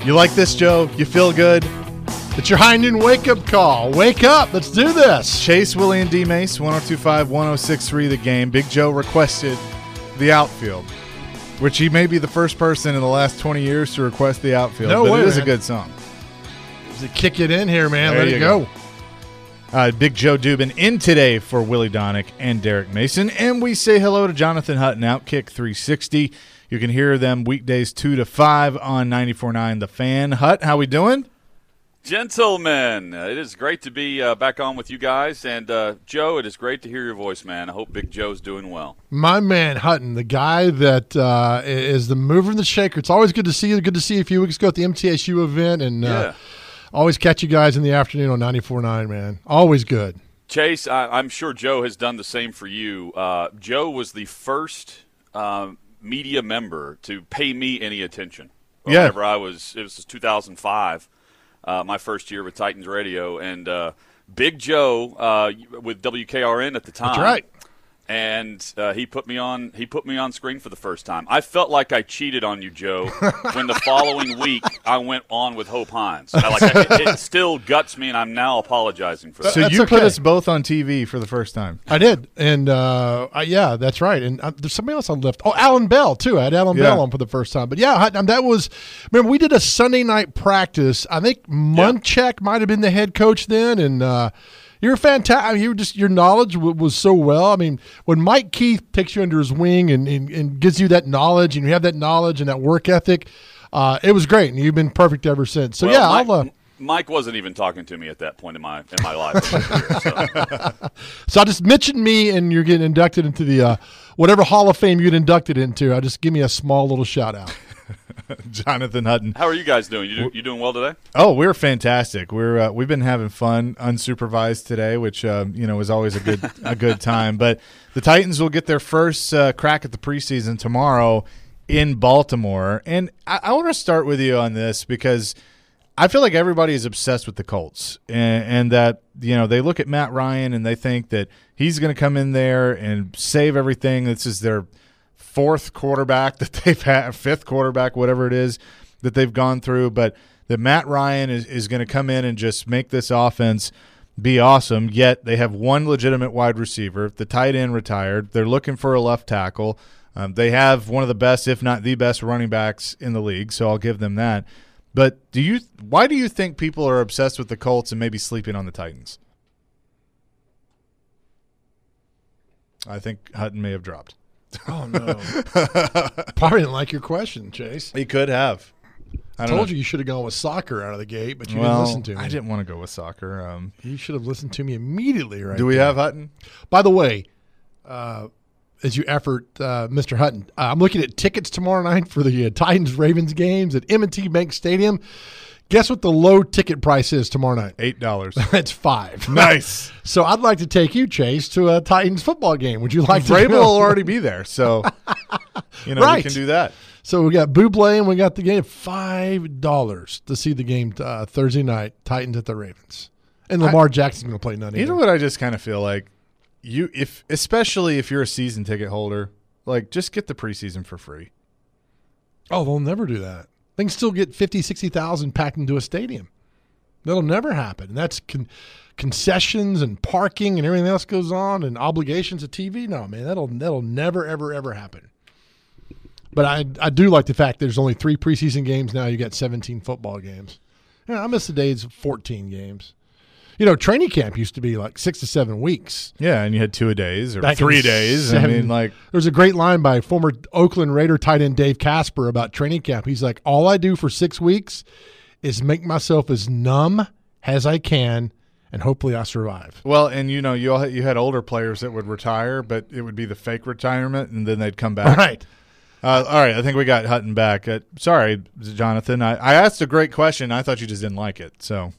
You like this, Joe? You feel good? It's your high noon wake-up call. Wake up. Let's do this. Chase, Willie, and D-Mace, 102.5, 106.3 The Game. Big Joe requested the outfield, which he may be the first person in the last 20 years to request the outfield. No but way, it is man. a good song. Just kick it in here, man. There Let you it go. Big Joe Dubin in today for Willie Donick and Derek Mason. And we say hello to Jonathan Hutton, Outkick 360. You can hear them weekdays 2 to 5 on 94.9 The Fan. Hut, how we doing? Gentlemen, it is great to be back on with you guys. And, Joe, it is great to hear your voice, man. I hope Big Joe's doing well. My man Hutton, the guy that is the mover and the shaker. It's always good to see you. Good to see you a few weeks ago at the MTSU event. And always catch you guys in the afternoon on 94.9, man. Always good. Chase, I'm sure Joe has done the same for you. Joe was the first media member to pay me any attention. Whenever it was 2005, my first year with Titans Radio, and Big Joe with WKRN at the time. That's right. And he put me on screen for the first time. I felt like I cheated on you, Joe, when the following week I went on with Hope Hines. It still guts me, and I'm now apologizing for that. So That's you put okay. us both on TV for the first time. I did. And, yeah, that's right. And there's somebody else I left. Oh, Alan Bell, too. I had Alan Bell on for the first time. But, yeah, Hutton, that was – remember, we did a Sunday night practice. I think Munchak might have been the head coach then, and you're fantastic. I mean, your knowledge was so well. I mean, when Mike Keith takes you under his wing and gives you that knowledge, and you have that knowledge and that work ethic, it was great, and you've been perfect ever since. So, Mike wasn't even talking to me at that point in my life. In my career, so I just mentioned me, and you're getting inducted into the whatever Hall of Fame you get inducted into. I just give me a small little shout out. Jonathan Hutton. How are you guys doing? You doing well today? Oh, we're fantastic. We've been having fun unsupervised today, which is always a good time. But the Titans will get their first crack at the preseason tomorrow in Baltimore, and I want to start with you on this because I feel like everybody is obsessed with the Colts, and that they look at Matt Ryan and they think that he's going to come in there and save everything. This is their fourth quarterback that they've had, fifth quarterback, whatever it is that they've gone through, but that Matt Ryan is going to come in and just make this offense be awesome, yet they have one legitimate wide receiver. The tight end retired. They're looking for a left tackle. They have one of the best, if not the best, running backs in the league, so I'll give them that. But why do you think people are obsessed with the Colts and maybe sleeping on the Titans? I think Hutton may have dropped. Oh, no. Probably didn't like your question, Chase. He could have. I told you should have gone with soccer out of the gate, but you didn't listen to me. I didn't want to go with soccer. You should have listened to me immediately, right? Do we have Hutton? By the way, as you effort, Mr. Hutton, I'm looking at tickets tomorrow night for the Titans-Ravens games at M&T Bank Stadium. Guess what the low ticket price is tomorrow night? $8. It's $5. Nice. So I'd like to take you, Chase, to a Titans football game. Would you like to? Vrabel will already be there, so we Right. can do that. So we got Buble and we got the game. $5 to see the game Thursday night, Titans at the Ravens. And Lamar Jackson's going to play none. You know what I just kind of feel like? Especially if you're a season ticket holder, like just get the preseason for free. Oh, they'll never do that. They can still get 50, 60,000 packed into a stadium. That'll never happen. And that's concessions and parking and everything else goes on and obligations of TV. No, man, that'll never, ever, ever happen. But I do like the fact there's only 3 preseason games now. You got 17 football games. I miss the days of 14 games. Training camp used to be like 6 to 7 weeks. Yeah, and you had 2-a-days or Back 3 days. I mean, like there's a great line by former Oakland Raider tight end Dave Casper about training camp. He's like, all I do for 6 weeks is make myself as numb as I can, and hopefully I survive. Well, and you had older players that would retire, but it would be the fake retirement, and then they'd come back. Right. All right, I think we got Hutton back. Sorry, Jonathan. I asked a great question. I thought you just didn't like it. So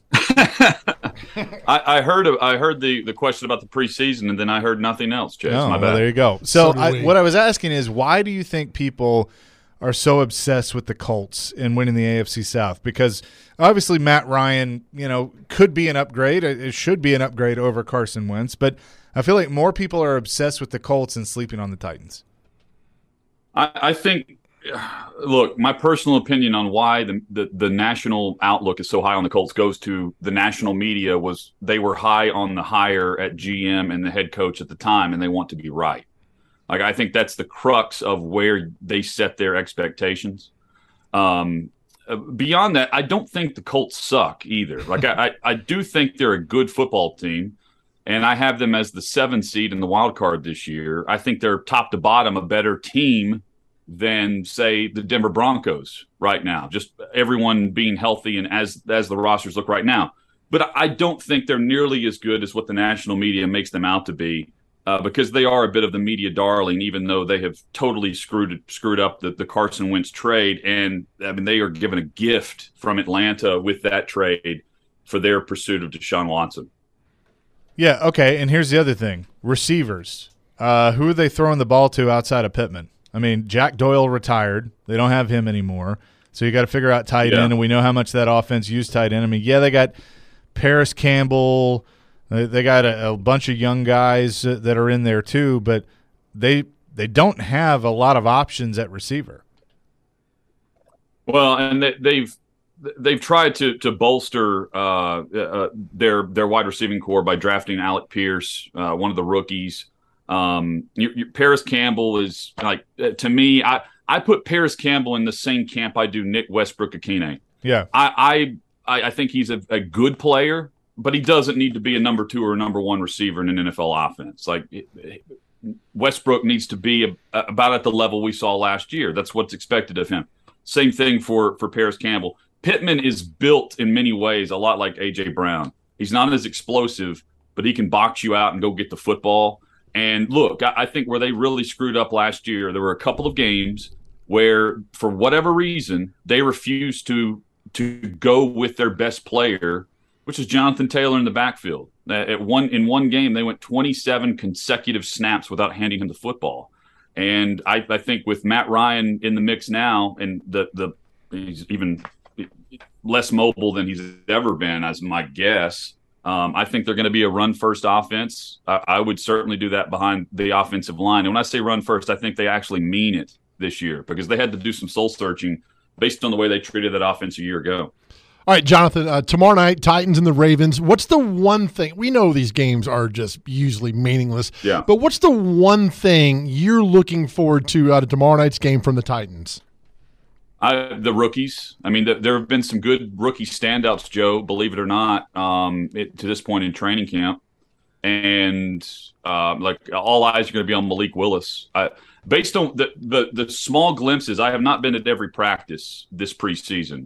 I heard the question about the preseason, and then I heard nothing else, Chase. My bad. Well, there you go. So So what I was asking is, why do you think people are so obsessed with the Colts and winning the AFC South? Because obviously Matt Ryan, could be an upgrade. It should be an upgrade over Carson Wentz. But I feel like more people are obsessed with the Colts and sleeping on the Titans. I think Look, my personal opinion on why the national outlook is so high on the Colts goes to the national media was they were high on the hire at GM and the head coach at the time, and they want to be right. Like, I think that's the crux of where they set their expectations. Beyond that, I don't think the Colts suck either. Like, I do think they're a good football team, and I have them as the 7th seed in the wild card this year. I think they're top to bottom a better team than, say, the Denver Broncos right now, just everyone being healthy and as the rosters look right now. But I don't think they're nearly as good as what the national media makes them out to be, because they are a bit of the media darling, even though they have totally screwed up the Carson Wentz trade. And, I mean, they are given a gift from Atlanta with that trade for their pursuit of Deshaun Watson. Yeah, okay, and here's the other thing. Receivers. Who are they throwing the ball to outside of Pittman? I mean, Jack Doyle retired. They don't have him anymore. So you got to figure out tight end, and we know how much that offense used tight end. I mean, yeah, they got Paris Campbell. They got a bunch of young guys that are in there too, but they don't have a lot of options at receiver. Well, and they've tried to bolster their wide receiving core by drafting Alec Pierce, one of the rookies. Paris Campbell is, like, to me, I put Paris Campbell in the same camp I do Nick Westbrook-Akine. Yeah, I think he's a good player, but he doesn't need to be a number 2 or a number 1 receiver in an NFL offense. Like, Westbrook needs to be about at the level we saw last year. That's what's expected of him. Same thing for Paris Campbell. Pittman is built in many ways a lot like A.J. Brown. He's not as explosive, but he can box you out and go get the football. And look, I think where they really screwed up last year, there were a couple of games where, for whatever reason, they refused to go with their best player, which is Jonathan Taylor in the backfield. In one game, they went 27 consecutive snaps without handing him the football. And I think with Matt Ryan in the mix now, and he's even less mobile than he's ever been, as my guess. I think they're going to be a run-first offense. I would certainly do that behind the offensive line. And when I say run-first, I think they actually mean it this year, because they had to do some soul-searching based on the way they treated that offense a year ago. All right, Jonathan, tomorrow night, Titans and the Ravens. What's the one thing – we know these games are just usually meaningless. Yeah. But what's the one thing you're looking forward to out of tomorrow night's game from the Titans? The rookies. I mean, there have been some good rookie standouts, Joe, believe it or not, to this point in training camp. And, all eyes are going to be on Malik Willis. Based on the small glimpses, I have not been at every practice this preseason.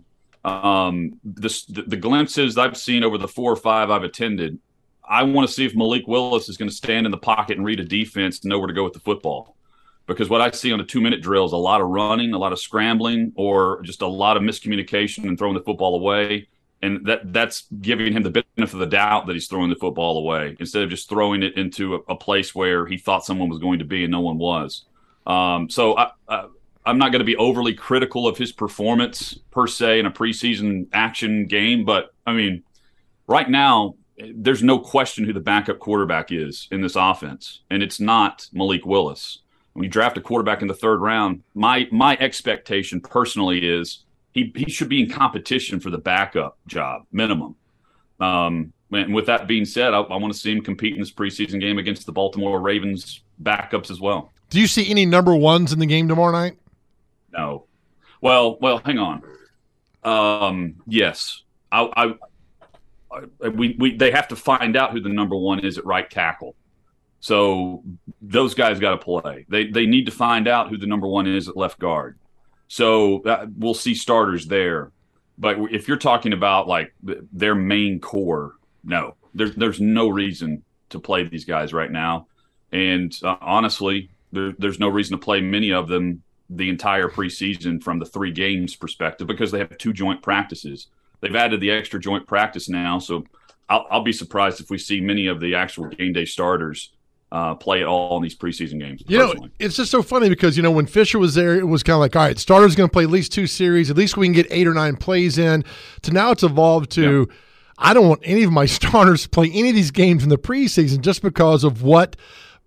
The glimpses I've seen over the 4 or 5 I've attended, I want to see if Malik Willis is going to stand in the pocket and read a defense and know where to go with the football. Because what I see on the 2-minute drill is a lot of running, a lot of scrambling, or just a lot of miscommunication and throwing the football away. And that's giving him the benefit of the doubt that he's throwing the football away instead of just throwing it into a place where he thought someone was going to be and no one was. So I'm not going to be overly critical of his performance per se in a preseason action game. But, I mean, right now, there's no question who the backup quarterback is in this offense, and it's not Malik Willis. When you draft a quarterback in the 3rd round, my expectation personally is he should be in competition for the backup job, minimum. And with that being said, I want to see him compete in this preseason game against the Baltimore Ravens backups as well. Do you see any number 1s in the game tomorrow night? No. Well, hang on. Yes. They have to find out who the number 1 is at right tackle. So those guys got to play. They need to find out who the number 1 is at left guard. So we'll see starters there. But if you're talking about like their main core, no, there's no reason to play these guys right now. And honestly, there's no reason to play many of them the entire preseason from the 3 games perspective, because they have 2 joint practices. They've added the extra joint practice now. So I'll be surprised if we see many of the actual game day starters play at all in these preseason games. It's just so funny because, when Fisher was there, it was kind of like, all right, starter's going to play at least 2 series. At least we can get 8 or 9 plays in. To now it's evolved to, I don't want any of my starters to play any of these games in the preseason just because of what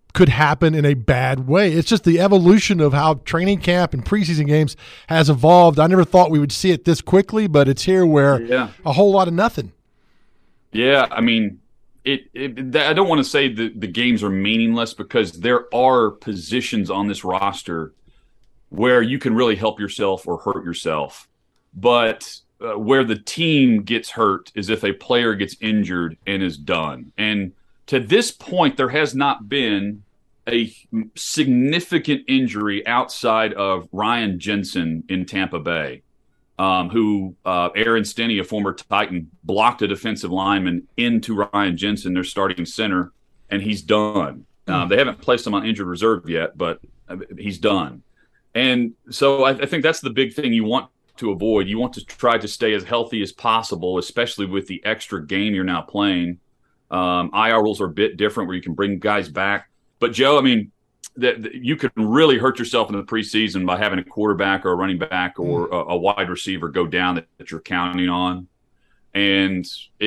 could happen in a bad way. It's just the evolution of how training camp and preseason games has evolved. I never thought we would see it this quickly, but it's here where a whole lot of nothing. Yeah, I mean, I don't want to say the games are meaningless, because there are positions on this roster where you can really help yourself or hurt yourself. But where the team gets hurt is if a player gets injured and is done. And to this point, there has not been a significant injury outside of Ryan Jensen in Tampa Bay, who Aaron Stinnie, a former Titan, blocked a defensive lineman into Ryan Jensen, their starting center, and he's done. They haven't placed him on injured reserve yet, but he's done. And so I think that's the big thing you want to avoid. You want to try to stay as healthy as possible, especially with the extra game you're now playing. IR rules are a bit different where you can bring guys back. But, Joe, I mean, you can really hurt yourself in the preseason by having a quarterback or a running back or a wide receiver go down that you're counting on. And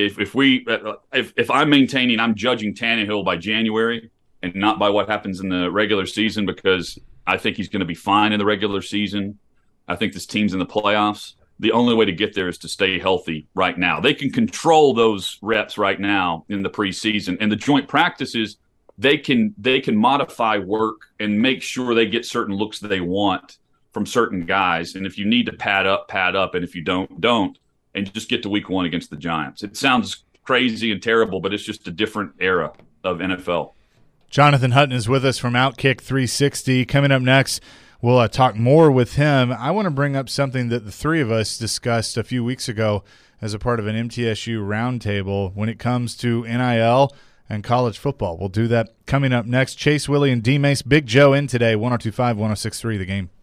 if I'm maintaining, I'm judging Tannehill by January and not by what happens in the regular season, because I think he's going to be fine in the regular season. I think this team's in the playoffs. The only way to get there is to stay healthy right now. They can control those reps right now in the preseason, and the joint practices, they can modify work and make sure they get certain looks that they want from certain guys. And if you need to pad up, and if you don't, and just get to week 1 against the Giants. It sounds crazy and terrible, but it's just a different era of NFL. Jonathan Hutton is with us from Outkick 360. Coming up next, we'll talk more with him. I want to bring up something that the three of us discussed a few weeks ago as a part of an MTSU roundtable when it comes to NIL and college football. We'll do that coming up next. Chase, Willie, and D-Mace. Big Joe in today, 102.5, 106.3 The Game.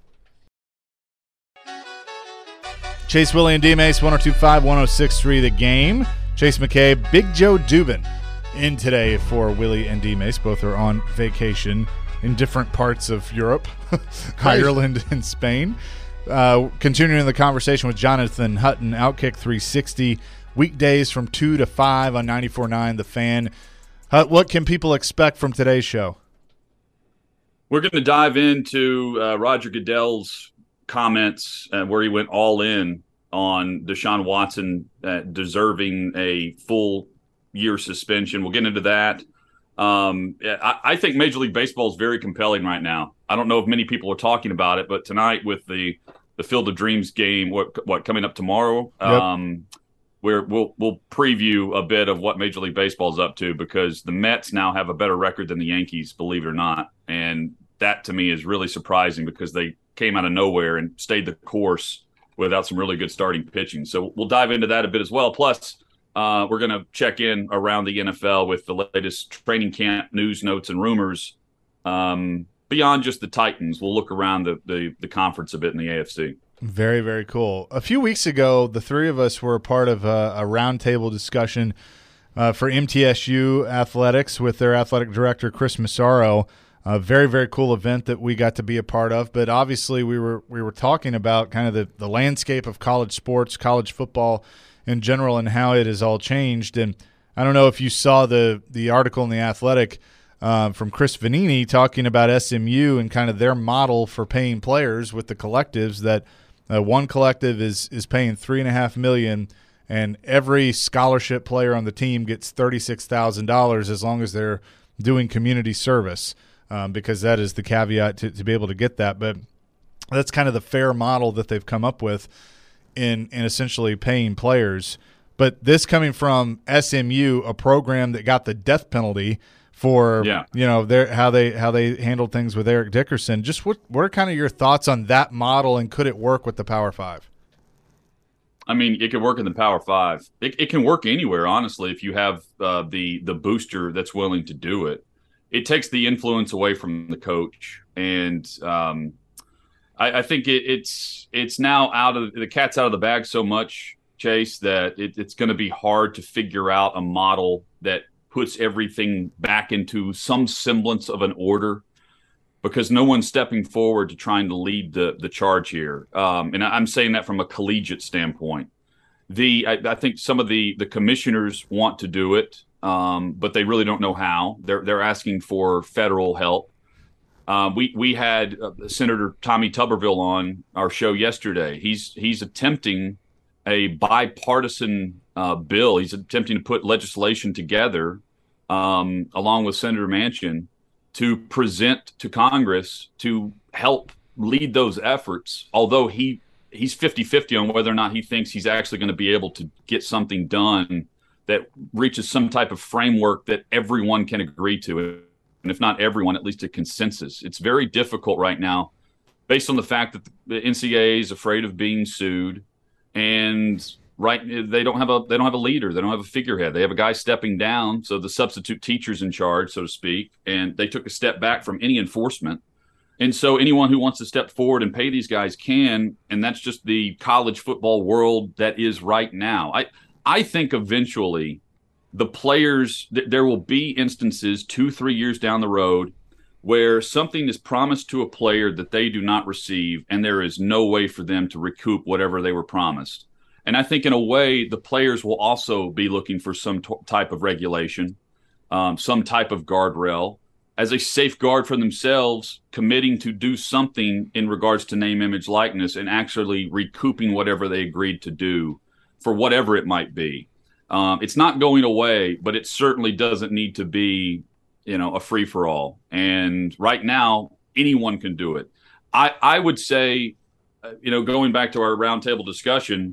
Chase, Willie, and D-Mace, 102.5, 106.3 The Game. Chase McKay, Big Joe Dubin in today for Willie and D-Mace. Both are on vacation in different parts of Europe, Ireland and Spain. Continuing the conversation with Jonathan Hutton, Outkick 360, weekdays from 2 to 5 on 94.9 The Fan. What can people expect from today's show? We're going to dive into Roger Goodell's comments where he went all in on Deshaun Watson deserving a full year suspension. We'll get into that. I think Major League Baseball is very compelling right now. I don't know if many people are talking about it, but tonight with the Field of Dreams game, what coming up tomorrow, we'll preview a bit of what Major League Baseball is up to, because the Mets now have a better record than the Yankees, believe it or not. And that to me is really surprising, because they came out of nowhere and stayed the course without some really good starting pitching. So we'll dive into that a bit as well. Plus, we're going to check in around the NFL with the latest training camp news, notes, and rumors. Beyond just the Titans, we'll look around the conference a bit in the AFC. Very, very cool. A few weeks ago, the three of us were a part of a roundtable discussion for MTSU Athletics with their athletic director, Chris Massaro. A very, very cool event that we got to be a part of. But obviously, we were talking about kind of the landscape of college sports, college football in general, and how it has all changed. And I don't know if you saw the article in The Athletic from Chris Vanini talking about SMU and kind of their model for paying players with the collectives, that one collective is paying $3.5 million, and every scholarship player on the team gets $36,000 as long as they're doing community service, because that is the caveat to be able to get that. But that's kind of the fair model that they've come up with in essentially paying players. But this coming from SMU, a program that got the death penalty for how they handled things with Eric Dickerson. Just what are kind of your thoughts on that model, and could it work with the Power Five? I mean, it could work in the Power Five. It can work anywhere, honestly, if you have the booster that's willing to do it. It takes the influence away from the coach, and I think it's now the cat's out of the bag so much, Chase, that it's going to be hard to figure out a model that puts everything back into some semblance of an order, because no one's stepping forward to trying to lead the charge here. And I'm saying that from a collegiate standpoint. I think some of the commissioners want to do it. but they really don't know how. They're asking for federal help. We had Senator Tommy Tuberville on our show yesterday. He's attempting a bipartisan bill. He's attempting to put legislation together along with Senator Manchin to present to Congress to help lead those efforts, although he's 50-50 on whether or not he thinks he's actually going to be able to get something done that reaches some type of framework that everyone can agree to. And if not everyone, at least a consensus. It's very difficult right now based on the fact that the NCAA is afraid of being sued, and they don't have a leader, they don't have a figurehead. They have a guy stepping down, so the substitute teacher's in charge, so to speak, and they took a step back from any enforcement. And so anyone who wants to step forward and pay these guys can, and that's just the college football world that is right now. I think eventually the players, there will be instances 2-3 years down the road where something is promised to a player that they do not receive, and there is no way for them to recoup whatever they were promised. And I think in a way, the players will also be looking for some type of regulation, some type of guardrail as a safeguard for themselves, committing to do something in regards to name, image, likeness, and actually recouping whatever they agreed to do for whatever it might be. It's not going away, but it certainly doesn't need to be, a free-for-all. And right now, anyone can do it. I would say, going back to our roundtable discussion,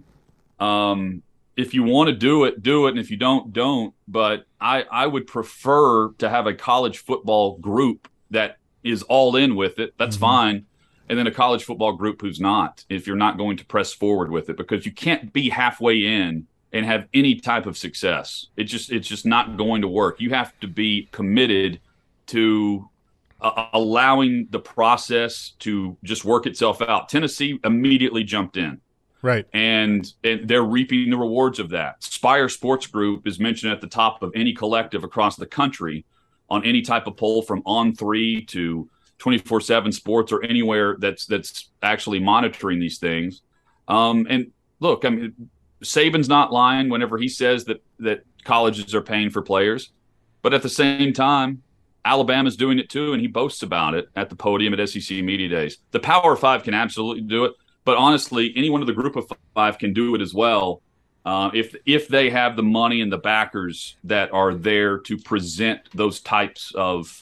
if you want to do it, and if you don't. But I would prefer to have a college football group that is all in with it. That's fine. And then a college football group who's not, if you're not going to press forward with it, because you can't be halfway in and have any type of success. It's just not going to work. You have to be committed to allowing the process to just work itself out. Tennessee immediately jumped in. Right. And they're reaping the rewards of that. Spire Sports Group is mentioned at the top of any collective across the country on any type of poll, from On3 to 24/7 Sports or anywhere that's actually monitoring these things. And look, I mean, Saban's not lying whenever he says that colleges are paying for players. But at the same time, Alabama's doing it too, and he boasts about it at the podium at SEC Media Days. The Power Five can absolutely do it. But honestly, any one of the Group of Five can do it as well, if they have the money and the backers that are there to present those types of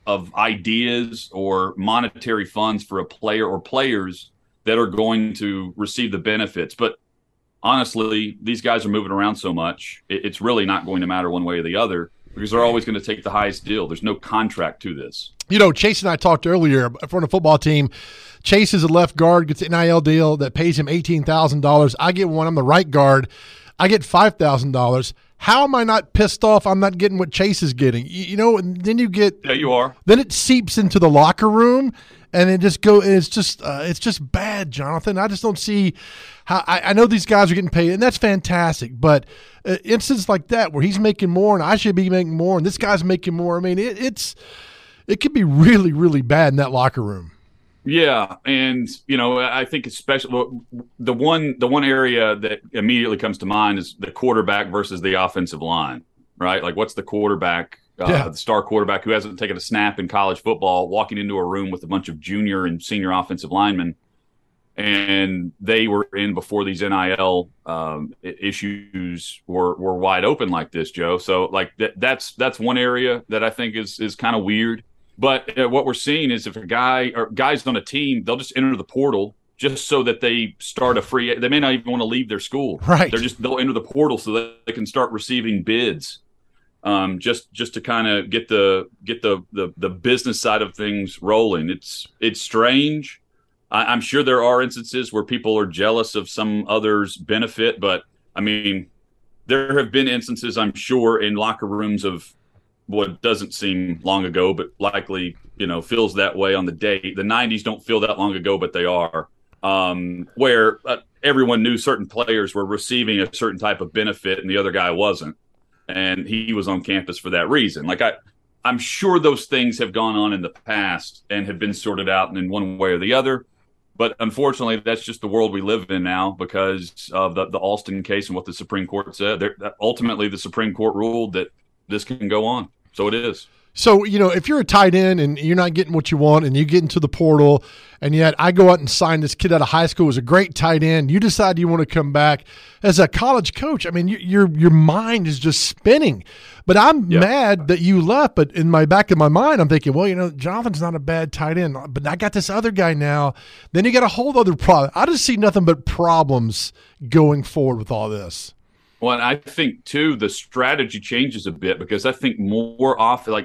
ideas or monetary funds for a player or players that are going to receive the benefits. But honestly, these guys are moving around so much, it's really not going to matter one way or the other, because they're always going to take the highest deal. There's no contract to this. Chase and I talked earlier for the football team. Chase is a left guard, gets an NIL deal that pays him $18,000. I get one. I'm the right guard. I get $5,000. How am I not pissed off I'm not getting what Chase is getting? And then you get – yeah, you are. Then it seeps into the locker room, and it just it's just bad, Jonathan. I just don't see how – I know these guys are getting paid, and that's fantastic. But instances like that where he's making more and I should be making more and this guy's making more, I mean, it could be really, really bad in that locker room. Yeah, and I think especially the one area that immediately comes to mind is the quarterback versus the offensive line, right? Like, what's the quarterback, the star quarterback who hasn't taken a snap in college football, walking into a room with a bunch of junior and senior offensive linemen, and they were in before these NIL issues were wide open like this, Joe. So like that's one area that I think is kind of weird. But what we're seeing is if a guy or guys on a team, they'll just enter the portal just so that they start a free. They may not even want to leave their school. Right. They'll enter the portal so that they can start receiving bids, just to kind of get the business side of things rolling. It's strange. I'm sure there are instances where people are jealous of some others' benefit, but I mean, there have been instances, I'm sure, in locker rooms of what doesn't seem long ago, but likely, feels that way on the date. The 90s don't feel that long ago, but they are, where everyone knew certain players were receiving a certain type of benefit and the other guy wasn't. And he was on campus for that reason. Like I'm sure those things have gone on in the past and have been sorted out in one way or the other. But unfortunately, that's just the world we live in now because of the Alston case and what the Supreme Court said. Ultimately, the Supreme Court ruled that this can go on. So it is. So, if you're a tight end and you're not getting what you want and you get into the portal, and yet I go out and sign this kid out of high school who was a great tight end, you decide you want to come back as a college coach. I mean, your mind is just spinning. But I'm mad that you left. But in my back of my mind, I'm thinking, well, Jonathan's not a bad tight end, but I got this other guy now. Then you got a whole other problem. I just see nothing but problems going forward with all this. Well, and I think, too, the strategy changes a bit because I think more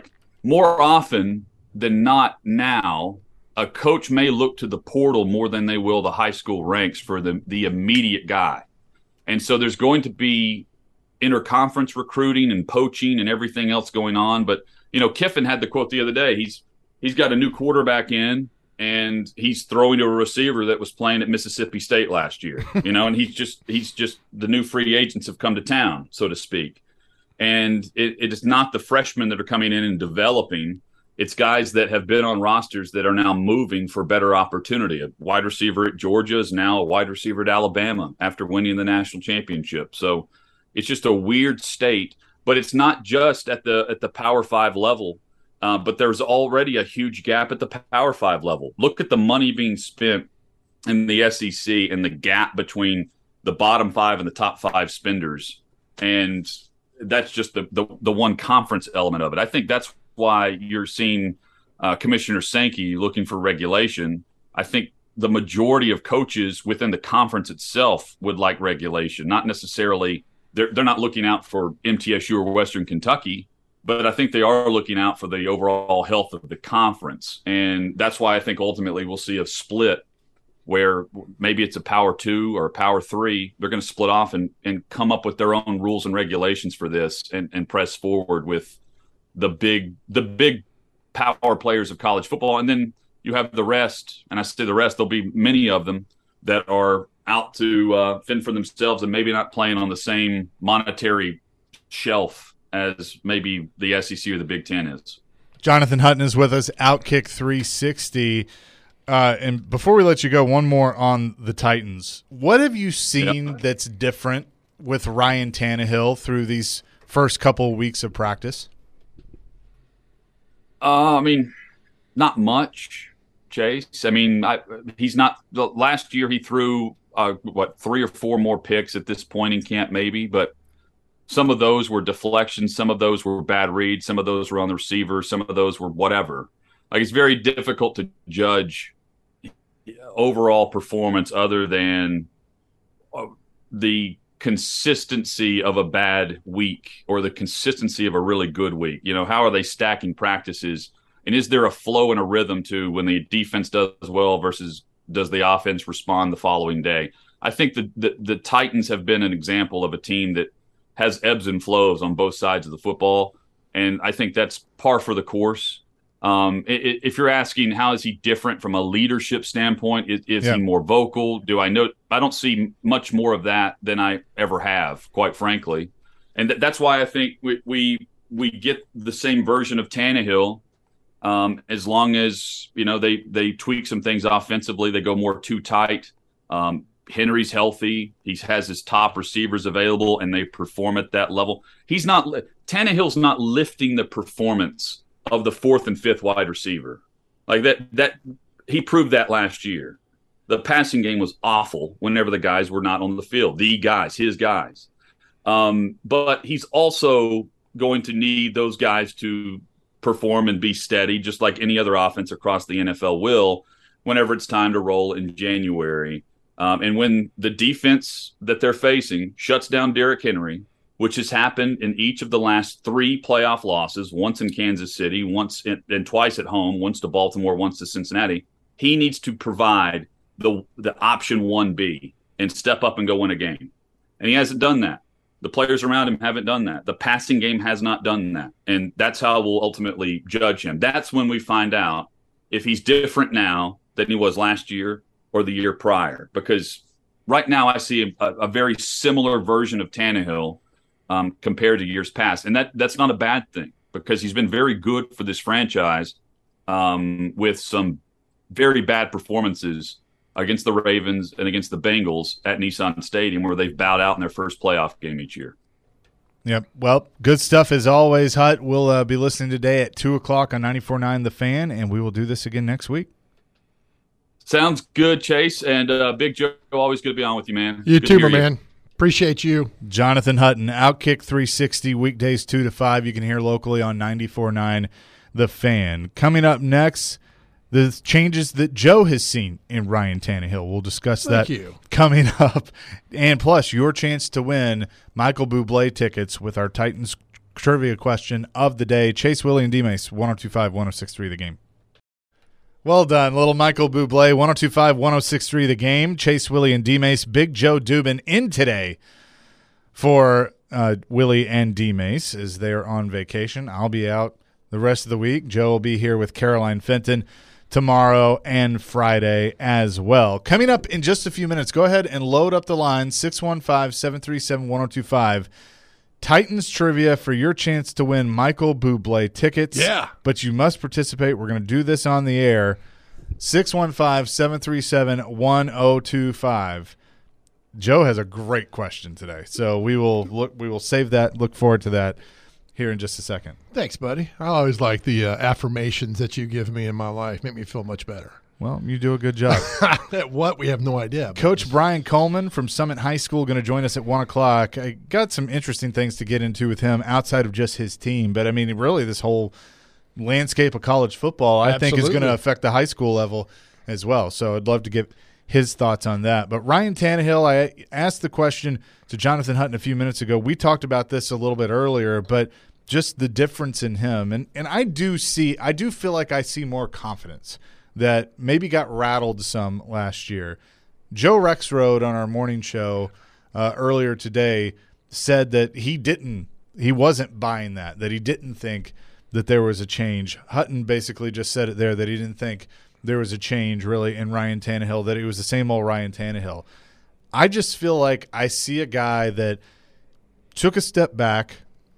often than not now, a coach may look to the portal more than they will the high school ranks for the immediate guy. And so there's going to be interconference recruiting and poaching and everything else going on. But, Kiffin had the quote the other day. He's got a new quarterback in, and he's throwing to a receiver that was playing at Mississippi State last year, and he's just the new free agents have come to town, so to speak. And it is not the freshmen that are coming in and developing. It's guys that have been on rosters that are now moving for better opportunity. A wide receiver at Georgia is now a wide receiver at Alabama after winning the national championship. So it's just a weird state. But it's not just at the Power 5 level, but there's already a huge gap at the Power 5 level. Look at the money being spent in the SEC and the gap between the bottom 5 and the top 5 spenders. And that's just the one conference element of it. I think that's why you're seeing Commissioner Sankey looking for regulation. I think the majority of coaches within the conference itself would like regulation, not necessarily they're not looking out for MTSU or Western Kentucky, but I think they are looking out for the overall health of the conference. And that's why I think ultimately we'll see a split where maybe it's a Power 2 or a Power 3. They're going to split off and come up with their own rules and regulations for this and press forward with the big power players of college football. And then you have the rest, and I say the rest, there'll be many of them that are out to fend for themselves and maybe not playing on the same monetary shelf as maybe the SEC or the Big Ten is. Jonathan Hutton is with us, Outkick 360. And before we let you go, one more on the Titans. What have you seen that's different with Ryan Tannehill through these first couple of weeks of practice? Not much, Chase. He's not – last year he threw, 3 or 4 more picks at this point in camp maybe, but some of those were deflections, some of those were bad reads, some of those were on the receiver, some of those were whatever. It's very difficult to judge overall performance other than the consistency of a bad week or the consistency of a really good week. How are they stacking practices? And is there a flow and a rhythm to when the defense does well versus does the offense respond the following day? I think the Titans have been an example of a team that has ebbs and flows on both sides of the football, and I think that's par for the course. If you're asking how is he different from a leadership standpoint, is he more vocal? I don't see much more of that than I ever have, quite frankly. And that's why I think we get the same version of Tannehill as long as, they tweak some things offensively. They go more too tight. Henry's healthy. He has his top receivers available and they perform at that level. Tannehill's not lifting the performance of the 4th and 5th wide receiver. That he proved that last year. The passing game was awful whenever the guys were not on the field. His guys. But he's also going to need those guys to perform and be steady, just like any other offense across the NFL will, whenever it's time to roll in January. And when the defense that they're facing shuts down Derrick Henry, which has happened in each of the last 3 playoff losses, once in Kansas City, and twice at home, once to Baltimore, once to Cincinnati, he needs to provide the option 1B and step up and go win a game. And he hasn't done that. The players around him haven't done that. The passing game has not done that. And that's how we'll ultimately judge him. That's when we find out if he's different now than he was last year or the year prior. Because right now I see a very similar version of Tannehill compared to years past. And that's not a bad thing because he's been very good for this franchise with some very bad performances against the Ravens and against the Bengals at Nissan Stadium where they've bowed out in their first playoff game each year. Yep. Well, good stuff as always, Hut. We'll be listening today at 2 o'clock on 94.9 The Fan, and we will do this again next week. Sounds good, Chase. And Big Joe, always good to be on with you, man. You good too, my man. Appreciate you. Jonathan Hutton, Outkick 360, weekdays 2 to 5. You can hear locally on 94.9 The Fan. Coming up next, the changes that Joe has seen in Ryan Tannehill. We'll discuss that coming up. And plus, your chance to win Michael Bublé tickets with our Titans trivia question of the day. Chase, Willie, and D-Mace, 102.5, 106.3 The Game. Well done, little Michael Bublé, 102.5, 106.3 The Game. Chase, Willie, and D-Mace. Big Joe Dubin in today for Willie and D-Mace as they're on vacation. I'll be out the rest of the week. Joe will be here with Caroline Fenton tomorrow and Friday as well. Coming up in just a few minutes, go ahead and load up the line, 615-737-1025. Titans trivia for your chance to win Michael Bublé tickets. Yeah. But you must participate. We're going to do this on the air. 615-737-1025. Joe has a great question today. So we will save that, look forward to that here in just a second. Thanks, buddy. I always like the affirmations that you give me in my life. Make me feel much better. Well, you do a good job. At what? We have no idea. Coach Brian Coleman from Summit High School going to join us at 1 o'clock. I got some interesting things to get into with him outside of just his team. But, I mean, really this whole landscape of college football I think is going to affect the high school level as well. So I'd love to get his thoughts on that. But Ryan Tannehill, I asked the question to Jonathan Hutton a few minutes ago. We talked about this a little bit earlier, but just the difference in him. And I do feel like I see more confidence that maybe got rattled some last year. Joe Rexrode on our morning show earlier today said that he wasn't buying that he didn't think that there was a change. Hutton basically just said it there, that he didn't think there was a change really in Ryan Tannehill, that it was the same old Ryan Tannehill. I just feel like I see a guy that took a step back,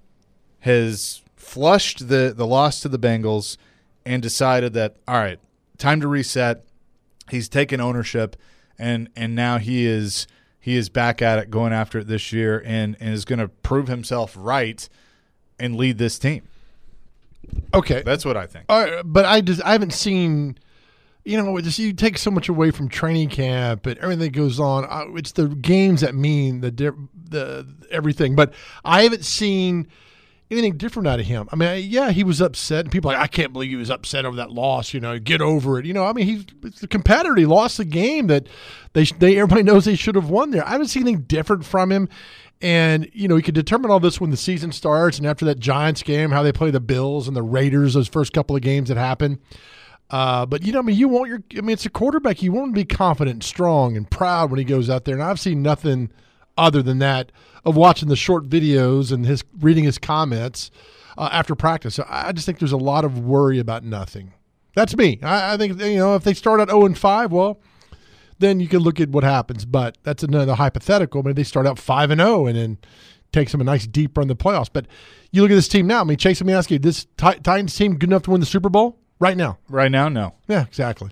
has flushed the loss to the Bengals, and decided that, all right, time to reset. He's taken ownership, and now he is back at it, going after it this year, and is going to prove himself right and lead this team. Okay, that's what I think. But I haven't seen. You take so much away from training camp and everything that goes on. It's the games that mean the everything. But I haven't seen anything different out of him. I mean, yeah, he was upset, and people are like, I can't believe he was upset over that loss. Get over it. I mean, he's a competitor. He lost the game that everybody knows they should have won there. I haven't seen anything different from him. And, you could determine all this when the season starts and after that Giants game, how they play the Bills and the Raiders, those first couple of games that happen. But, it's a quarterback. You want him to be confident and strong and proud when he goes out there. And I've seen nothing other than that of watching the short videos and reading his comments after practice. So I just think there's a lot of worry about nothing. That's me. I think, if they start at 0-5, well, then you can look at what happens. But that's another hypothetical. Maybe they start out 5-0 and then takes them a nice deep run in the playoffs. But you look at this team now. I mean, Chase, let me ask you, this Titans team good enough to win the Super Bowl right now? Right now, no. Yeah, exactly.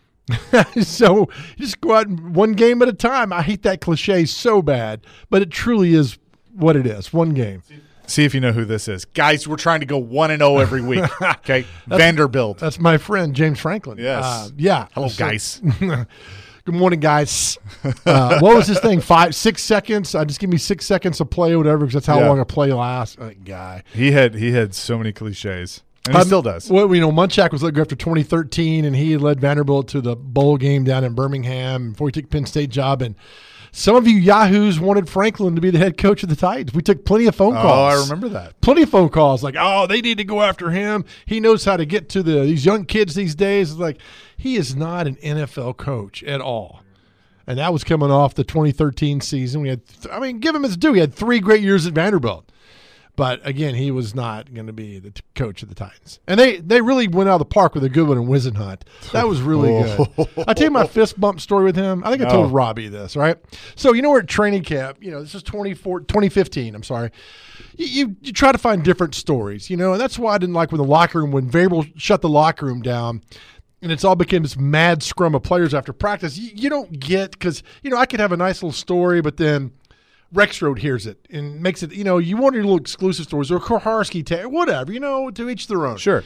So you just go out one game at a time. I hate that cliche so bad, but it truly is what it is, one game. See if you know who this is. Guys, we're trying to go 1-0 every week, okay? Vanderbilt. That's my friend, James Franklin. Yes. Yeah. Hello, guys. Good morning, guys. What was this thing, 5-6 seconds? Just give me 6 seconds of play or whatever, because that's how long a play lasts. Guy. He had so many cliches. And he still does. Well, Munchak was let go after 2013, and he led Vanderbilt to the bowl game down in Birmingham before he took Penn State job. And some of you yahoos wanted Franklin to be the head coach of the Titans. We took plenty of phone calls. Oh, I remember that. Plenty of phone calls like, they need to go after him. He knows how to get to these young kids these days. It's like, he is not an NFL coach at all. And that was coming off the 2013 season. Give him his due. He had 3 great years at Vanderbilt. But, again, he was not going to be the coach of the Titans. And they really went out of the park with a good one in Wisenhunt. That was really good. I tell you my fist bump story with him. I think I told Robbie this, right? So, we're at training camp. This is 2015, I'm sorry. You try to find different stories, and that's why I didn't like when Vanderbilt shut the locker room down, and it's all became this mad scrum of players after practice. You don't get, because, I could have a nice little story, but then Rexroad hears it and makes it, you want your little exclusive stories or Koharski, whatever, to each their own. Sure.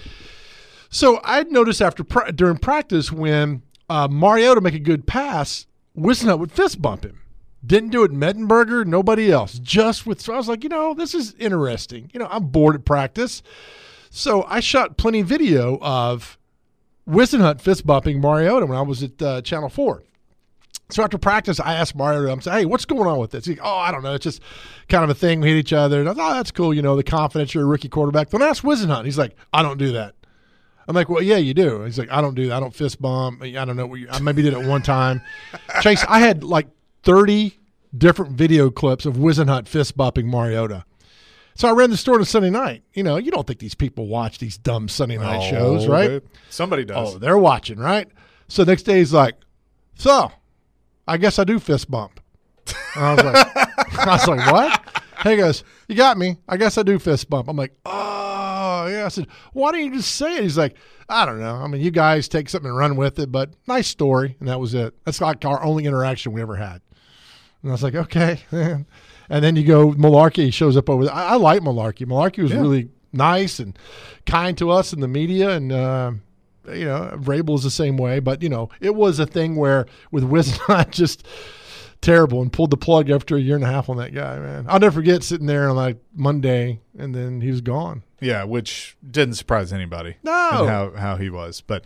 So I'd noticed during practice when Mariota make a good pass, Whisenhunt would fist bump him. Didn't do it in Mettenberger, nobody else. So I was like, this is interesting. I'm bored at practice. So I shot plenty of video of Whisenhunt fist bumping Mariota when I was at Channel 4. So after practice, I asked Mariota, I'm saying, hey, what's going on with this? He's like, I don't know. It's just kind of a thing. We hit each other. And I thought, that's cool, the confidence, you're a rookie quarterback. Then I asked Whisenhunt. He's like, I don't do that. I'm like, well, yeah, you do. He's like, I don't do that. I don't fist bump. I don't know. I maybe did it one time. Chase, I had like 30 different video clips of Whisenhunt fist bumping Mariota. So I ran the store on a Sunday night. You don't think these people watch these dumb Sunday night shows, right? Somebody does. Oh, they're watching, right? So next day he's like, so I guess I do fist bump. And I was like, what? He goes, you got me. I guess I do fist bump. I'm like, oh, yeah. I said, why don't you just say it? He's like, I don't know. I mean, you guys take something and run with it, but nice story. And that was it. That's like our only interaction we ever had. And I was like, okay. And then you go, Malarkey shows up over there. I like Malarkey. Malarkey was really nice and kind to us in the media. And, Vrabel is the same way. But, it was a thing where with Whisenhunt just terrible and pulled the plug after a year and a half on that guy, man. I'll never forget sitting there on like Monday and then he was gone. Yeah, which didn't surprise anybody. No. How he was. But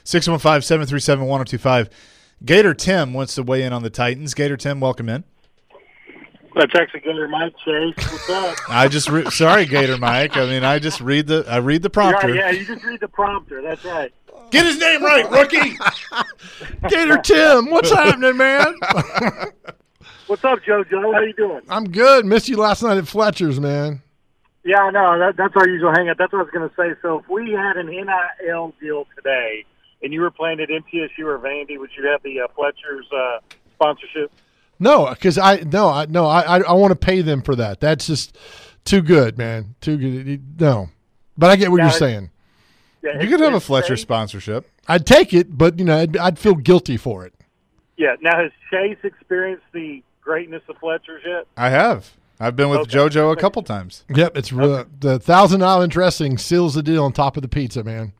615-737-1025. Gator Tim wants to weigh in on the Titans. Gator Tim, welcome in. That's actually Gator Mike, Chase. What's up? Sorry, Gator Mike. I mean, I read the prompter. Yeah, you just read the prompter. That's right. Get his name right, rookie. Gator Tim, what's happening, man? What's up, JoJo? How you doing? I'm good. Missed you last night at Fletcher's, man. Yeah, I know. That's our usual hangout. That's what I was going to say. So if we had an NIL deal today and you were playing at MTSU or Vandy, would you have the Fletcher's sponsorship? No, because I want to pay them for that. That's just too good, man. Too good. No, but I get what you're saying. Yeah, you could have a Fletcher sponsorship. I'd take it, but I'd feel guilty for it. Yeah. Now, has Chase experienced the greatness of Fletcher's yet? I have. I've been with JoJo a couple times. Yep, it's the $1,000 Island dressing seals the deal on top of the pizza, man.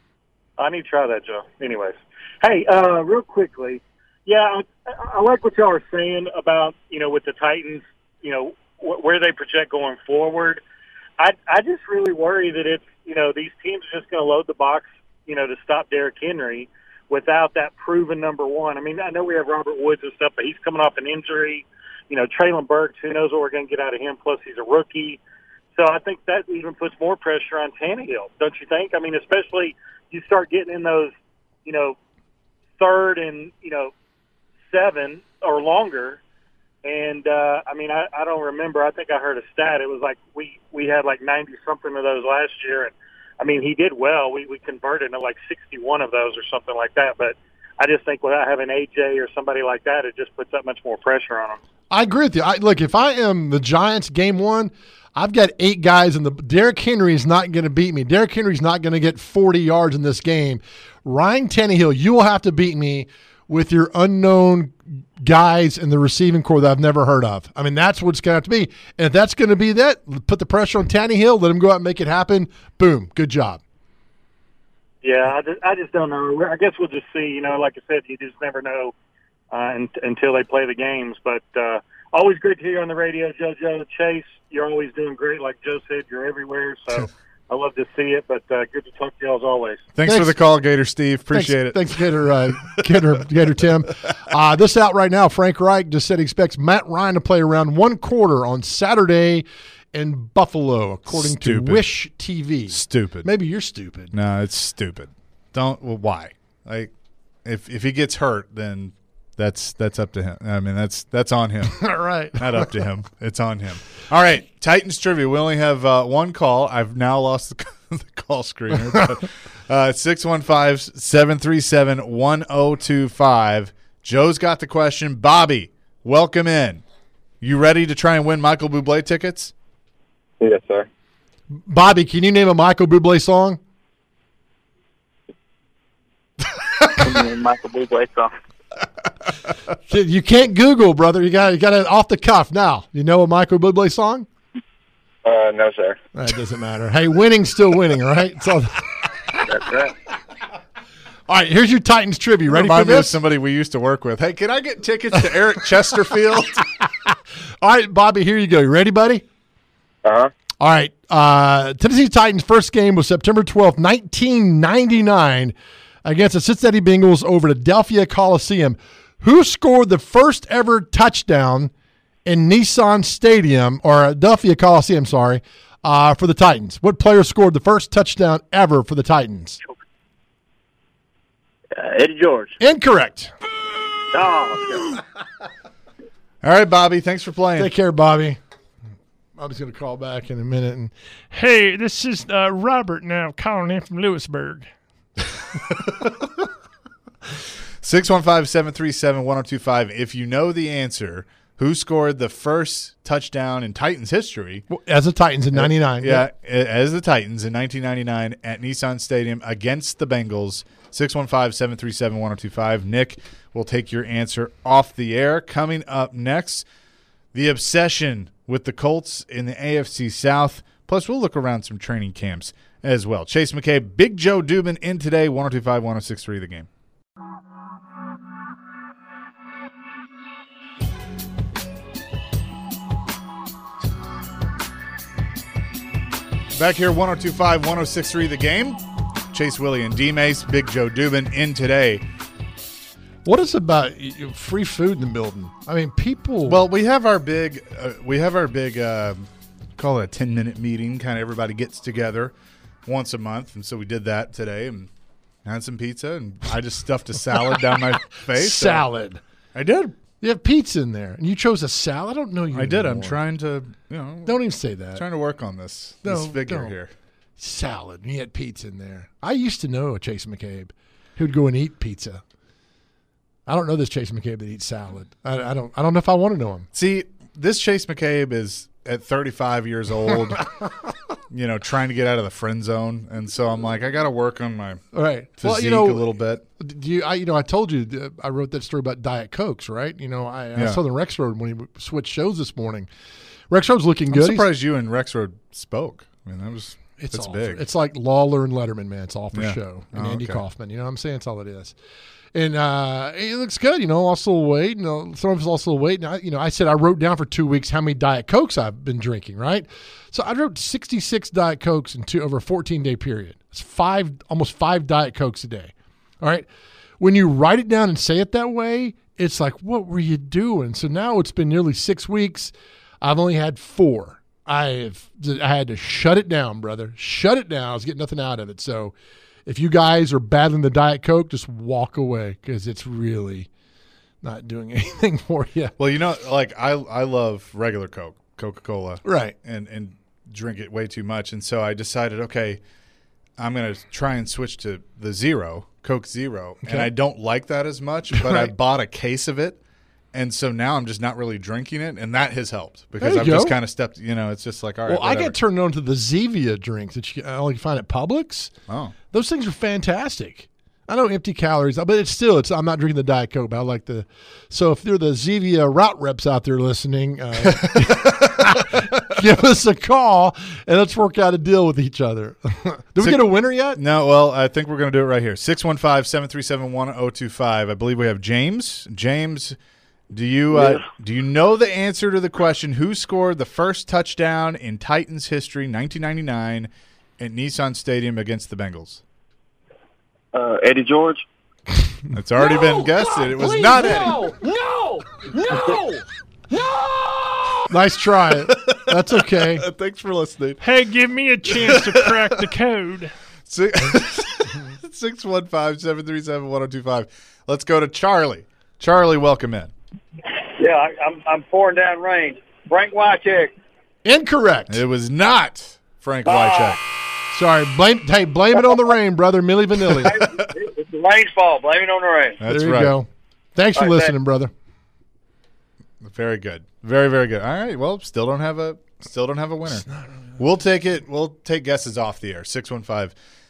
I need to try that, Joe. Anyways, hey, real quickly. Yeah, I like what y'all are saying about, with the Titans, where they project going forward. I just really worry that it's, these teams are just going to load the box, to stop Derrick Henry without that proven number one. I mean, I know we have Robert Woods and stuff, but he's coming off an injury. Traylon Burks, who knows what we're going to get out of him, plus he's a rookie. So I think that even puts more pressure on Tannehill, don't you think? I mean, especially you start getting in those, third and, 7 or longer. And, I don't remember. I think I heard a stat. It was like we had like 90-something of those last year. And, he did well. We converted like 61 of those or something like that. But I just think without having AJ or somebody like that, it just puts that much more pressure on them. I agree with you. Look, if I am the Giants game one, I've got 8 guys, and Derrick Henry is not going to beat me. Derrick Henry's not going to get 40 yards in this game. Ryan Tannehill, you will have to beat me with your unknown guys in the receiving corps that I've never heard of. I mean, that's what it's going to have to be. And if that's going to be that, put the pressure on Tannehill, let him go out and make it happen. Boom, good job. Yeah, I just don't know. I guess we'll just see. Like I said, you just never know until they play the games. But always great to hear you on the radio, JoJo. Chase, you're always doing great. Like Joe said, you're everywhere. So I love to see it, but good to talk to you all as always. Thanks for the call, Gator Steve. Appreciate it. Thanks, Gator Tim. This out right now, Frank Reich just said he expects Matt Ryan to play around 1 quarter on Saturday in Buffalo, according to Wish TV. Stupid. Maybe you're stupid. No, it's stupid. Why? Like, if he gets hurt, then that's up to him. I mean, that's on him. All right. Not up to him. It's on him. All right, Titans trivia. We only have one call. I've now lost the call screener. But 615-737-1025. Joe's got the question. Bobby, welcome in. You ready to try and win Michael Bublé tickets? Yes, sir. Bobby, can you name a Michael Bublé song? Michael Bublé song. You can't Google, brother. You got it off the cuff now. You know a Michael Bublé song? No, sir. That doesn't matter. Hey, winning's still winning, right? So, That's right. all right, here's your Titans trivia. Ready for Remind me of this? somebody we used to work with. Hey, can I get tickets to Eric Chesterfield? All right, Bobby, here you go. You ready, buddy? Uh-huh. All right. Tennessee Titans' first game was September 12th, 1999, against the Cincinnati Bengals over at Adelphia Coliseum. Who scored the first ever touchdown in Nissan Stadium, or Adelphia Coliseum, for the Titans? What player scored the first touchdown ever for the Titans? Eddie George. Incorrect. Oh, All right, Bobby. Thanks for playing. Take care, Bobby. Bobby's going to call back in a minute. And Hey, this is Robert now calling in from Lewisburg. 615-737-1025. If you know the answer, who scored the first touchdown in Titans history? as the Titans in 99. Yeah, as the Titans in 1999 at Nissan Stadium against the Bengals. 615-737-1025. Nick will take your answer off the air. Coming up next, the obsession with the Colts in the AFC South. Plus, we'll look around some training camps as well. Chase McCabe, Big Joe Dubin in today, 102.5, 106.3 The Game. Back here, 102.5, 106.3 The Game. Chase Willie and D-Mace, Big Joe Dubin in today. What is about free food in the building? I mean, people. Well, we have our big, call it a 10-minute meeting. Kind of everybody gets together once a month, and so we did that today and had some pizza, and I just stuffed a salad down my face. Salad. I did. You have pizza in there, and you chose a salad. I don't know you. I did. I'm anymore. trying to, Don't even say that. trying to work on this No, figure don't. here. Salad. And you had pizza in there. I used to know a Chase McCabe who'd go and eat pizza. I don't know this Chase McCabe that eats salad. I don't know if I want to know him. See, this Chase McCabe is at 35 years old, trying to get out of the friend zone, and so I'm like, I got to work on my All right. physique a little bit. I told you I wrote that story about Diet Cokes, right? I saw the Rex Road when he switched shows this morning. Rex Road's looking I'm good. surprised you and Rex Road spoke. I mean, that's all big. It's like Lawler and Letterman, man. It's all for Yeah. show. And Oh, Andy okay. Kaufman. You know what I'm saying? That's all it is. And it looks good. Lost a little weight. Some of us lost a little weight. And I said I wrote down for 2 weeks how many Diet Cokes I've been drinking, right? So I wrote 66 Diet Cokes over a 14-day period. It's almost 5 Diet Cokes a day. All right? When you write it down and say it that way, it's like, what were you doing? So now it's been nearly 6 weeks. I've only had 4. I had to shut it down, brother. Shut it down. I was getting nothing out of it. So if you guys are battling the Diet Coke, just walk away because it's really not doing anything for you. Well, I love regular Coke, Coca-Cola, Right. and drink it way too much, and so I decided, okay, I'm going to try and switch to the Zero, Coke Zero, and I don't like that as much, but I Right. bought a case of it. And so now I'm just not really drinking it, and that has helped because There I've you just go. kind of stepped. It's just like, all right. Well, I whatever. got turned on to the Zevia drinks that you can only find at Publix. Oh, Those things are fantastic. I know empty calories, but it's I'm not drinking the Diet Coke, but I like the. So if they're the Zevia route reps out there listening, give us a call and let's work out a deal with each other. Did we get a winner yet? no. Well, I think we're going to do it right here. 615-737-1025. I believe we have James. James, do you know the answer to the question? Who scored the first touchdown in Titans history, 1999, at Nissan Stadium against the Bengals? Eddie George. It's already been guessed. It was not Eddie. No! Nice try. That's okay. Thanks for listening. Hey, give me a chance to crack the code. 615-737-1025. Let's go to Charlie. Charlie, welcome in. Yeah, I'm pouring down rain. Frank Wycheck. Incorrect. It was not Frank Wycheck. Sorry. Blame it on the rain, brother. Milli Vanilli. It's the rain's fault. Blame it on the rain. That's there you right. go. Thanks for All right, listening, brother. Very good. Very, very good. All right. Well, still don't have a winner. We'll take it. We'll take guesses off the air.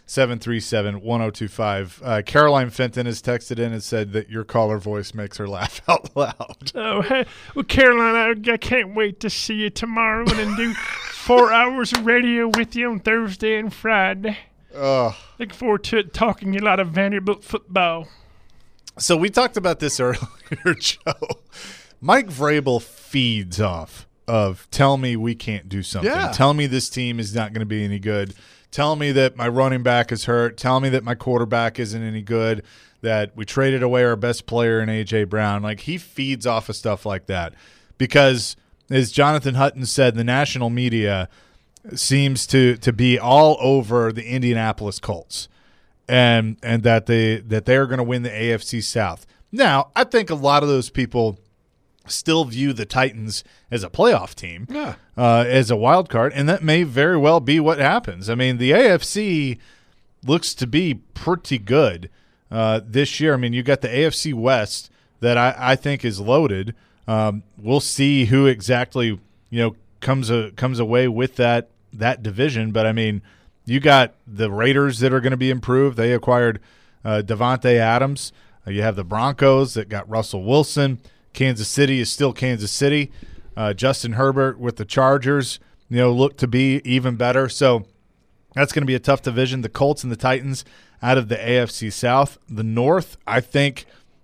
737-1025. Caroline Fenton has texted in and said that your caller voice makes her laugh out loud. Oh, hey. Well, Caroline, I can't wait to see you tomorrow and do 4 hours of radio with you on Thursday and Friday. Looking forward to it, talking a lot of Vanderbilt football. So we talked about this earlier, Joe. Mike Vrabel feeds off of tell me we can't do something. Yeah. Tell me this team is not going to be any good. Tell me that my running back is hurt. Tell me that my quarterback isn't any good, that we traded away our best player in A.J. Brown. Like, he feeds off of stuff like that because, as Jonathan Hutton said, the national media seems to be all over the Indianapolis Colts and that they are going to win the AFC South. Now, I think a lot of those people still view the Titans as a playoff team, as a wild card, and that may very well be what happens. I mean, the AFC looks to be pretty good this year. I mean, you got the AFC West that I think is loaded. We'll see who exactly comes away with that division, but I mean, you got the Raiders that are going to be improved. They acquired Devontae Adams. You have the Broncos that got Russell Wilson. Kansas City is still Kansas City. Justin Herbert with the Chargers, look to be even better. So that's going to be a tough division. The Colts and the Titans out of the AFC South. The North, I think,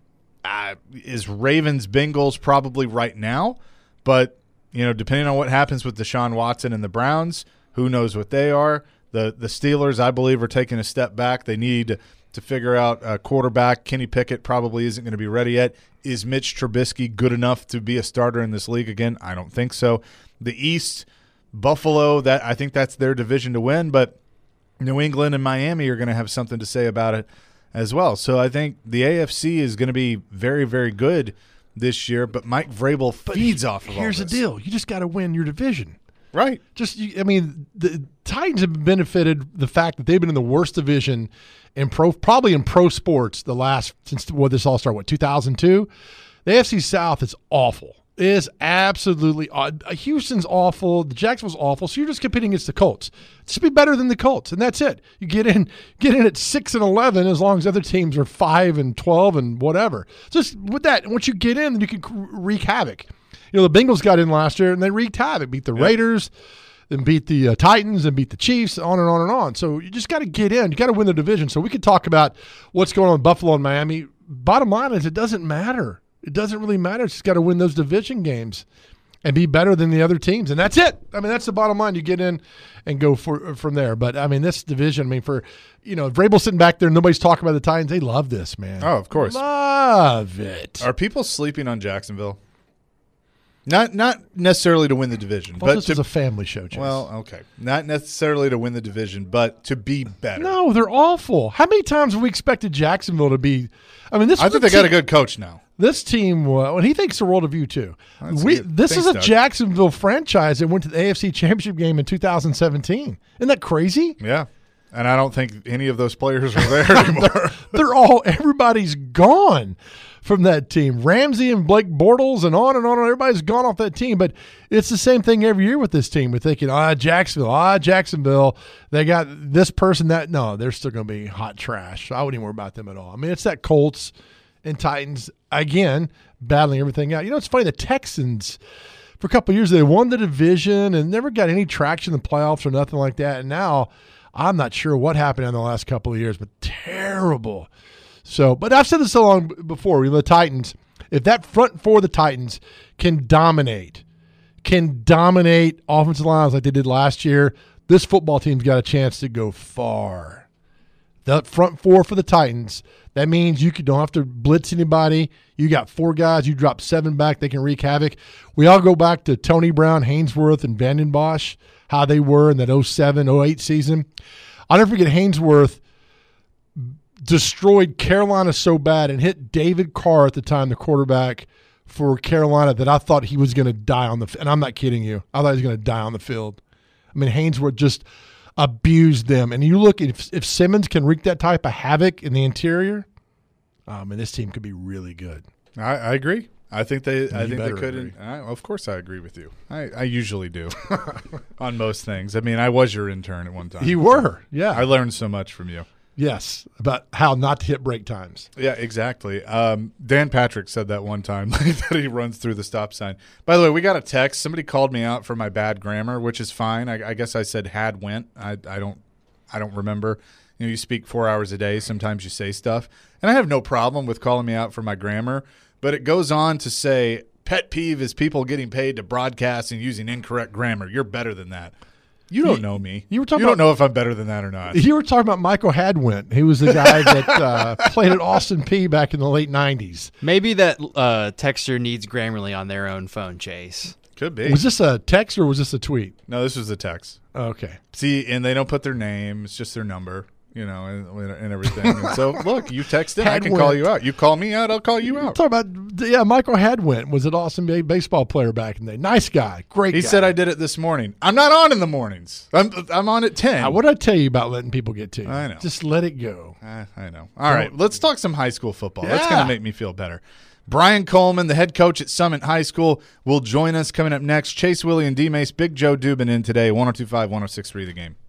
is Ravens-Bengals probably right now. But, depending on what happens with Deshaun Watson and the Browns, who knows what they are. The Steelers, I believe, are taking a step back. They need to figure out a quarterback. Kenny Pickett probably isn't going to be ready yet. Is Mitch Trubisky good enough to be a starter in this league again? I don't think so. The East, Buffalo, I think that's their division to win, but New England and Miami are going to have something to say about it as well. So I think the AFC is going to be very, very good this year, but Mike Vrabel feeds off of all this. Here's the deal. You just got to win your division. Right. The Titans have benefited the fact that they've been in the worst division probably in pro sports since this all started, 2002? The AFC South is awful. It is absolutely Houston's awful. The Jacksonville's awful. So you're just competing against the Colts. Just be better than the Colts, and that's it. You get in at 6-11 as long as other teams are 5-12 and whatever. Just with that, once you get in, then you can wreak havoc. The Bengals got in last year and they wreaked havoc. Beat the Raiders, then beat the Titans, and beat the Chiefs, on and on and on. So you just got to get in. You got to win the division. So we could talk about what's going on in Buffalo and Miami. Bottom line is it doesn't matter. It doesn't really matter. It's just got to win those division games and be better than the other teams. And that's it. I mean, that's the bottom line. You get in and go from there. But, I mean, this division, Vrabel sitting back there and nobody's talking about the Titans. They love this, man. Oh, of course. Love it. Are people sleeping on Jacksonville? Not necessarily to win the division, but this is a family show, Chase. Well, okay. Not necessarily to win the division, but to be better. No, they're awful. How many times have we expected Jacksonville to be? I mean, I think they got a good coach now. This team, and he thinks the world of you too. This is a Jacksonville franchise that went to the AFC Championship game in 2017. Isn't that crazy? Yeah. And I don't think any of those players are there anymore. Everybody's gone from that team. Ramsey and Blake Bortles and on and on. Everybody's gone off that team. But it's the same thing every year with this team. We're thinking, Jacksonville. They got this person, that. No, they're still going to be hot trash. I wouldn't even worry about them at all. I mean, it's that Colts and Titans, again, battling everything out. It's funny, the Texans, for a couple of years, they won the division and never got any traction in the playoffs or nothing like that. And now I'm not sure what happened in the last couple of years, but terrible. So, but I've said this so long before, the Titans, if that front four of the Titans can dominate offensive lines like they did last year, this football team's got a chance to go far. That front four for the Titans, that means you don't have to blitz anybody. You got four guys. You drop 7 back. They can wreak havoc. We all go back to Tony Brown, Hainsworth, and Vanden Bosch, how they were in that 07-08 season. I'll never forget Hainsworth destroyed Carolina so bad and hit David Carr at the time, the quarterback for Carolina, that I thought he was going to die on the field. And I'm not kidding you. I thought he was going to die on the field. I mean, Hainsworth just abused them. And you look, if Simmons can wreak that type of havoc in the interior, this team could be really good. I agree. I think they couldn't. Of course, I agree with you. I usually do on most things. I mean, I was your intern at one time. You were, yeah. I learned so much from you. Yes, about how not to hit break times. Yeah, exactly. Dan Patrick said that one time that he runs through the stop sign. By the way, we got a text. Somebody called me out for my bad grammar, which is fine. I guess I said had went. I don't remember. You speak 4 hours a day. Sometimes you say stuff, and I have no problem with calling me out for my grammar. But it goes on to say, pet peeve is people getting paid to broadcast and using incorrect grammar. You're better than that. You don't know me. You don't know if I'm better than that or not. You were talking about Michael Hadwin. He was the guy that played at Austin Peay back in the late 90s. Maybe that texter needs Grammarly on their own phone, Chase. Could be. Was this a text or was this a tweet? No, this was a text. Okay. See, and they don't put their name. It's just their number. And everything. And so, look, you text in, I can call you out. You call me out, I'll call you out. Talk about, Michael Hadwin was an awesome baseball player back in the day. Nice guy, great guy. He said I did it this morning. I'm not on in the mornings. I'm on at 10. What did I tell you about letting people get to you? I know. Just let it go. I know. All right, let's talk some high school football. Yeah. That's going to make me feel better. Brian Coleman, the head coach at Summit High School, will join us coming up next. Chase Willie and D-Mace, Big Joe Dubin in today, 102.5, 106.3 The Game.